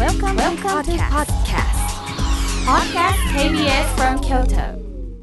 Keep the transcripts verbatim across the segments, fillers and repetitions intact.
Welcome, Welcome to podcast. Podcast ケービーエス from Kyoto.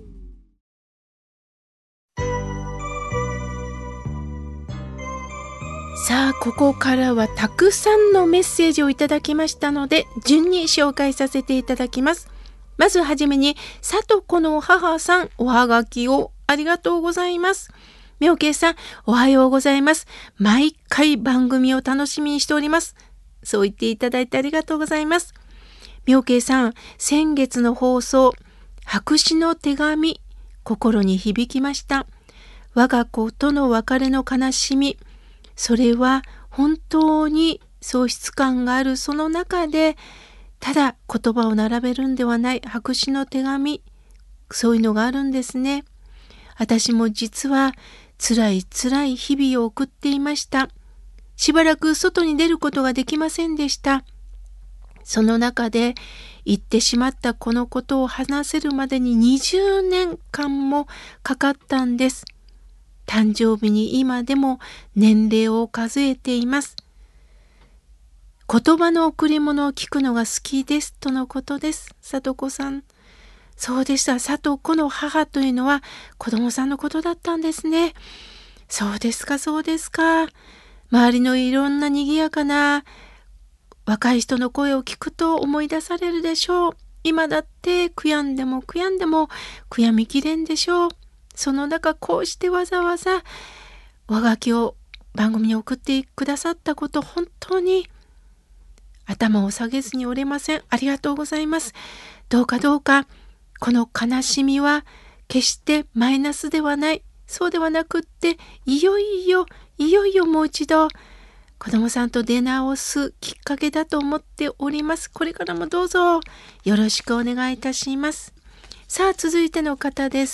さあ、ここからはたくさんのメッセージをいただきましたので、順に紹介させていただきます。まずはじめに、さとこの母さん、おはがきをありがとうございます。みょうけいさん、おはようございます。毎回番組を楽しみにしております。そう言っていただいてありがとうございます。みょうけいさん、先月の放送、白紙の手紙、心に響きました。我が子との別れの悲しみ、それは本当に喪失感があるその中で、ただ言葉を並べるんではない白紙の手紙、そういうのがあるんですね。私も実は辛い辛い日々を送っていました。しばらく外に出ることができませんでした。その中で言ってしまったこのことを話せるまでににじゅうねんかんもかかったんです。誕生日に今でも年齢を数えています。言葉の贈り物を聞くのが好きですとのことです。さとこさん。そうでした。さとこの母というのは子供さんのことだったんですね。そうですか、そうですか。周りのいろんな賑やかな若い人の声を聞くと思い出されるでしょう。今だって悔やんでも悔やんでも悔やみきれんでしょう。その中こうしてわざわざおはがきを番組に送ってくださったこと、本当に頭を下げずにおれません。ありがとうございます。どうかどうかこの悲しみは決してマイナスではない。そうではなくって、いよいよいよいよもう一度子供さんと出直すきっかけだと思っております。これからもどうぞよろしくお願いいたします。さあ、続いての方です。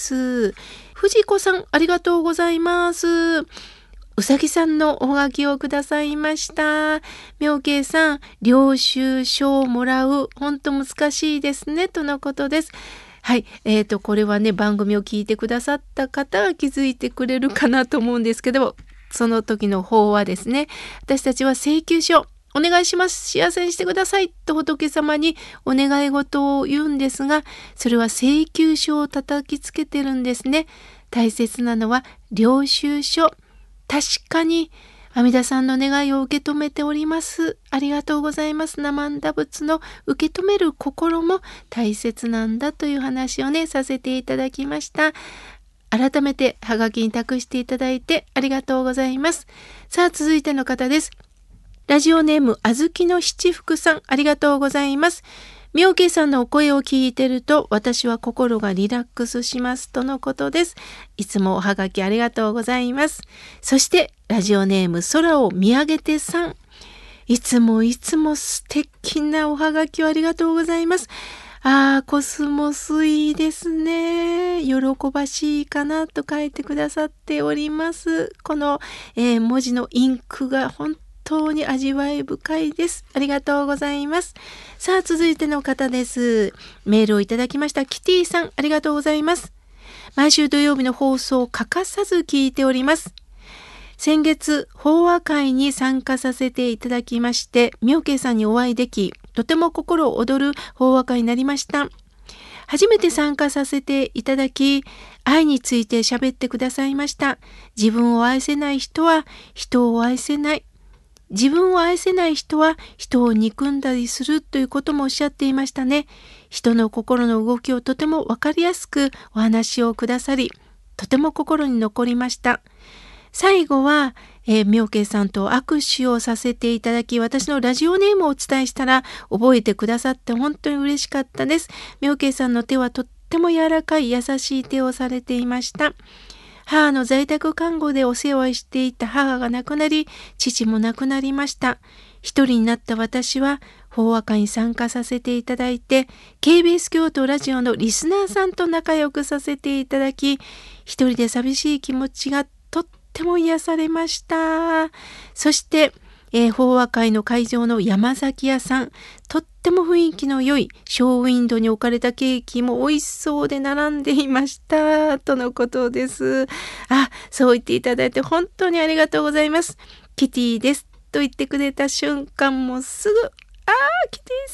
藤子さん、ありがとうございます。うさぎさんのおはがきをくださいました。みょうけいさん、領収書をもらう、本当難しいですね、とのことです。はい、えーと、これはね、番組を聞いてくださった方が気づいてくれるかなと思うんですけど、その時の方はですね、私たちは請求書、お願いします。幸せにしてください。と仏様にお願い事を言うんですが、それは請求書を叩きつけてるんですね。大切なのは領収書。確かに阿弥陀さんの願いを受け止めております。ありがとうございます。生んだ仏の受け止める心も大切なんだという話をね、させていただきました。改めてはがきに託していただいてありがとうございます。さあ、続いての方です。ラジオネームあずきの七福さん、ありがとうございます。みょうけいさんのお声を聞いてると私は心がリラックスしますとのことです。いつもおはがきありがとうございます。そしてラジオネーム空を見上げてさん、いつもいつも素敵なおはがきをありがとうございます。あー、コスモスいいですね。喜ばしいかなと書いてくださっております。この、えー、文字のインクが本当本当に味わい深いです。ありがとうございます。さあ、続いての方です。メールをいただきましたキティさん、ありがとうございます。毎週土曜日の放送を欠かさず聞いております。先月法話会に参加させていただきまして、みょうけいさんにお会いでき、とても心躍る法話会になりました。初めて参加させていただき、愛について喋ってくださいました。自分を愛せない人は人を愛せない。自分を愛せない人は人を憎んだりするということもおっしゃっていましたね。人の心の動きをとてもわかりやすくお話をくださり、とても心に残りました。最後は、えー、みょうけいさんと握手をさせていただき、私のラジオネームをお伝えしたら覚えてくださって本当に嬉しかったです。みょうけいさんの手はとっても柔らかい優しい手をされていました。母の在宅看護でお世話していた母が亡くなり、父も亡くなりました。一人になった私は、法話会に参加させていただいて、ケービーエス 京都ラジオのリスナーさんと仲良くさせていただき、一人で寂しい気持ちがとっても癒されました。そして、えー、法話会の会場の山崎屋さん、とっても雰囲気の良いショーウィンドウに置かれたケーキも美味しそうで並んでいましたとのことです。あ、そう言っていただいて本当にありがとうございます。キティですと言ってくれた瞬間もすぐ、あー、キテ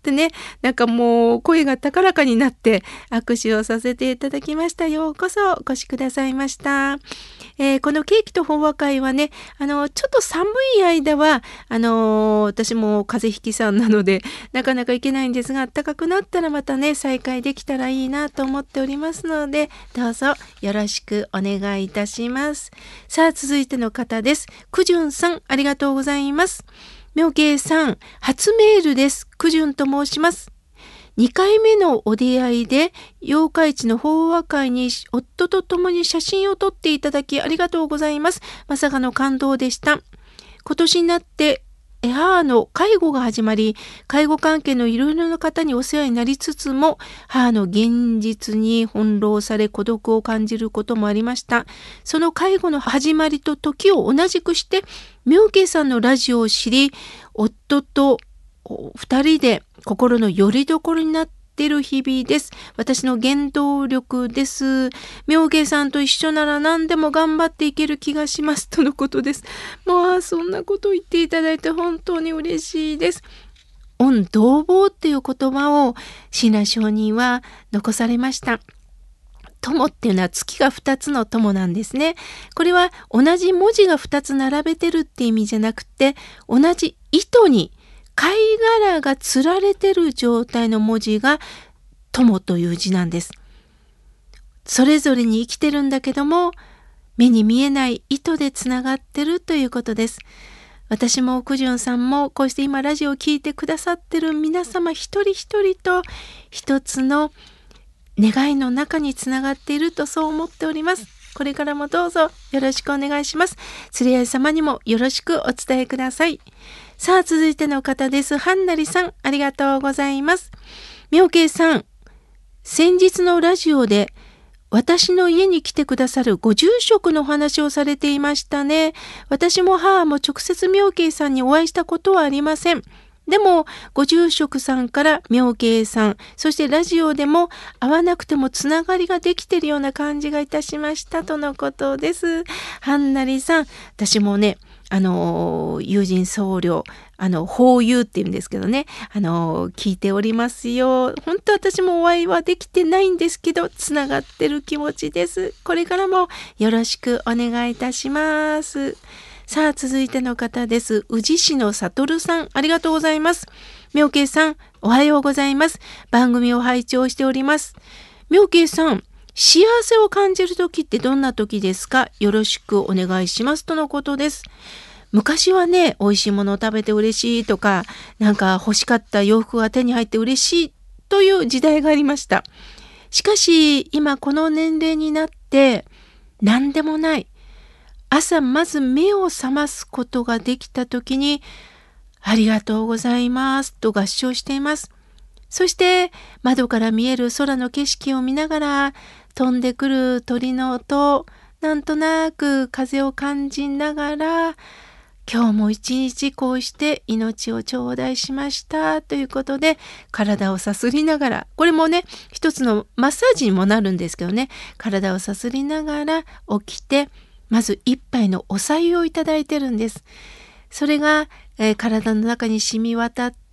ってね、なんかもう声が高らかになって握手をさせていただきました。ようこそお越しくださいました。えー、このケーキと法話会はね、あのちょっと寒い間はあのー、私も風邪ひきさんなのでなかなか行けないんですが、暖かくなったらまたね再開できたらいいなと思っておりますので、どうぞよろしくお願いいたします。さあ続いての方です。くじゅんさん、ありがとうございます。みょうけいさん、初メールです。くじゅんと申します。にかいめのお出会いで八日市の法話会に夫と共に写真を撮っていただきありがとうございます。まさかの感動でした。今年になって母の介護が始まり、介護関係のいろいろな方にお世話になりつつも、母の現実に翻弄され孤独を感じることもありました。その介護の始まりと時を同じくして、妙慶さんのラジオを知り、夫と二人で心の拠り所になっている日々です。私の原動力です。妙慶さんと一緒なら何でも頑張っていける気がしますとのことです。まあそんなことを言っていただいて本当に嬉しいです。恩同房っていう言葉を親鸞上人は残されました。友っていうのは月がふたつの友なんですね。これは同じ文字がふたつ並べてるって意味じゃなくて、同じ糸に貝殻がつられてる状態の文字が友という字なんです。それぞれに生きてるんだけども、目に見えない糸でつながってるということです。私もくじゅんさんもこうして今ラジオを聞いてくださってる皆様一人一人と一つの願いの中につながっているとそう思っております。これからもどうぞよろしくお願いします。釣り合い様にもよろしくお伝えください。さあ続いての方です。はんなりさん、ありがとうございます。妙慶さん、先日のラジオで私の家に来てくださるご住職のお話をされていましたね。私も母も直接妙慶さんにお会いしたことはありません。でもご住職さんから妙慶さん、そしてラジオでも会わなくてもつながりができているような感じがいたしましたとのことです。はんなりさん、私もね、あの友人僧侶、あの法友っていうんですけどね、あの聞いておりますよ。本当私もお会いはできてないんですけど、つながってる気持ちです。これからもよろしくお願いいたします。さあ続いての方です。宇治市のさとるさん、ありがとうございます。妙慶さん、おはようございます。番組を拝聴しております。妙慶さん、幸せを感じる時ってどんな時ですか？よろしくお願いしますとのことです。昔はね、美味しいものを食べて嬉しいとか、なんか欲しかった洋服が手に入って嬉しいという時代がありました。しかし今この年齢になって何でもない。朝まず目を覚ますことができた時にありがとうございますと合唱しています。そして窓から見える空の景色を見ながら飛んでくる鳥の音、なんとなく風を感じながら今日も一日こうして命を頂戴しましたということで体をさすりながら、これもね一つのマッサージにもなるんですけどね、体をさすりながら起きてまず一杯のお白湯をいただいてるんです。それが、えー、体の中に染み渡って、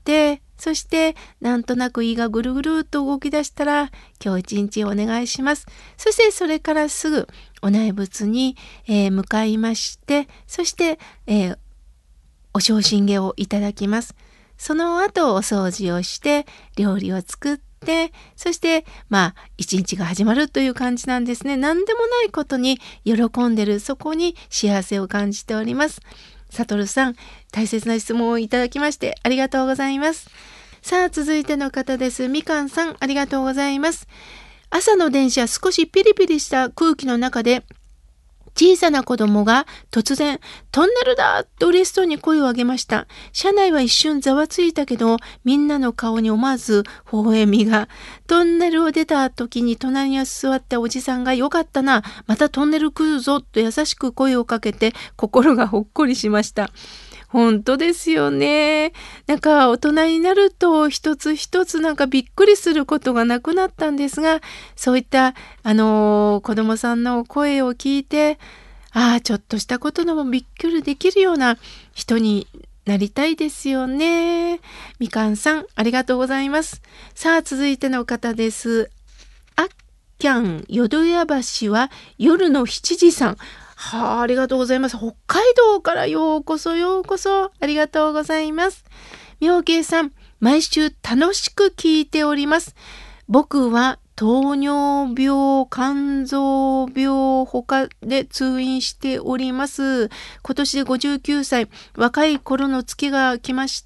そしてなんとなく胃がぐるぐるっと動き出したら今日一日お願いします。そしてそれからすぐお内仏に、えー、向かいまして、そして、えー、お正信下をいただきます。その後お掃除をして料理を作ってでそしてまあ一日が始まるという感じなんですね。何でもないことに喜んでる、そこに幸せを感じております。さとるさん、大切な質問をいただきましてありがとうございます。さあ続いての方です。みかんさん、ありがとうございます。朝の電車、少しピリピリした空気の中で小さな子供が突然トンネルだと嬉しそうに声を上げました。車内は一瞬ざわついたけど、みんなの顔に思わず微笑みが。トンネルを出た時に隣に座ったおじさんが、よかったな、またトンネル来るぞと優しく声をかけて心がほっこりしました。本当ですよね。なんか大人になると一つ一つなんかびっくりすることがなくなったんですが、そういったあのー、子供さんの声を聞いて、ああちょっとしたことでもびっくりできるような人になりたいですよね。みかんさん、ありがとうございます。さあ、続いての方です。あっきゃん淀屋橋は夜のしちじさん。はあ、ありがとうございます。北海道からようこそようこそ。ありがとうございます。妙慶さん、毎週楽しく聞いております。僕は糖尿病、肝臓病、他で通院しております。今年でごじゅうきゅうさい、若い頃の月が来ました。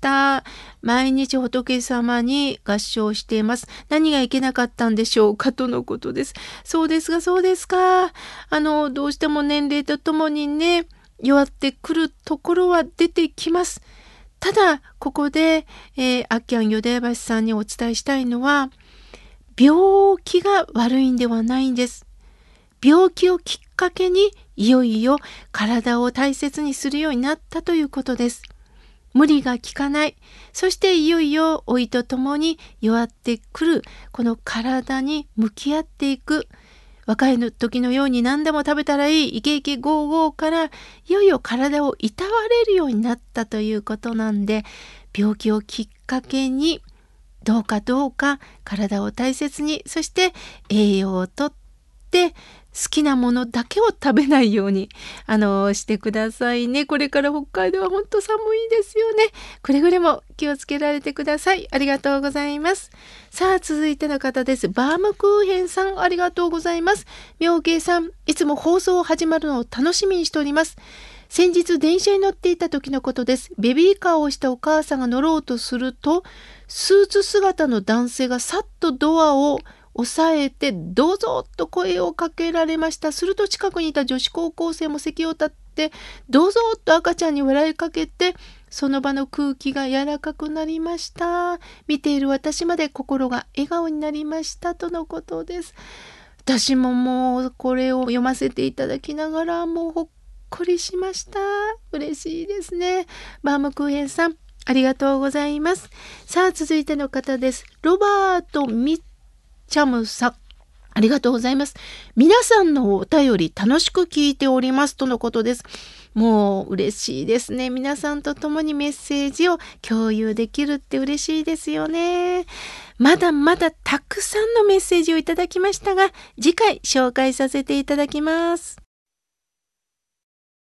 毎日仏様に合唱しています。何がいけなかったんでしょうかとのことです。そうですか、そうですか。あの、どうしても年齢とともにね、弱ってくるところは出てきます。ただ、ここで、えー、あっきゃんよでやばしさんにお伝えしたいのは、病気が悪いんではないんです。病気をきっかけにいよいよ体を大切にするようになったということです。無理が効かない。そしていよいよ老いとともに弱ってくるこの体に向き合っていく。若い時のように何でも食べたらいいイケイケゴーゴーからいよいよ体をいたわれるようになったということなんで、病気をきっかけにどうかどうか体を大切に、そして栄養をとって好きなものだけを食べないようにあのしてくださいね。これから北海道は本当寒いですよね。くれぐれも気をつけられてください。ありがとうございます。さあ、続いての方です。バームクーヘンさん、ありがとうございます。妙慶さん、いつも放送始まるのを楽しみにしております。先日電車に乗っていた時のことです。ベビーカーをしたお母さんが乗ろうとすると、スーツ姿の男性がさっとドアを押さえてどうぞと声をかけられました。すると近くにいた女子高校生も席を立ってどうぞと赤ちゃんに笑いかけて、その場の空気が柔らかくなりました。見ている私まで心が笑顔になりましたとのことです。私ももうこれを読ませていただきながらもうほっこりしました。嬉しいですね。バームクーヘンさん、ありがとうございます。さあ、続いての方です。ロバート・ミッチャムさん、ありがとうございます。皆さんのお便り楽しく聞いておりますとのことです。もう嬉しいですね。皆さんと共にメッセージを共有できるって嬉しいですよね。まだまだたくさんのメッセージをいただきましたが、次回紹介させていただきます。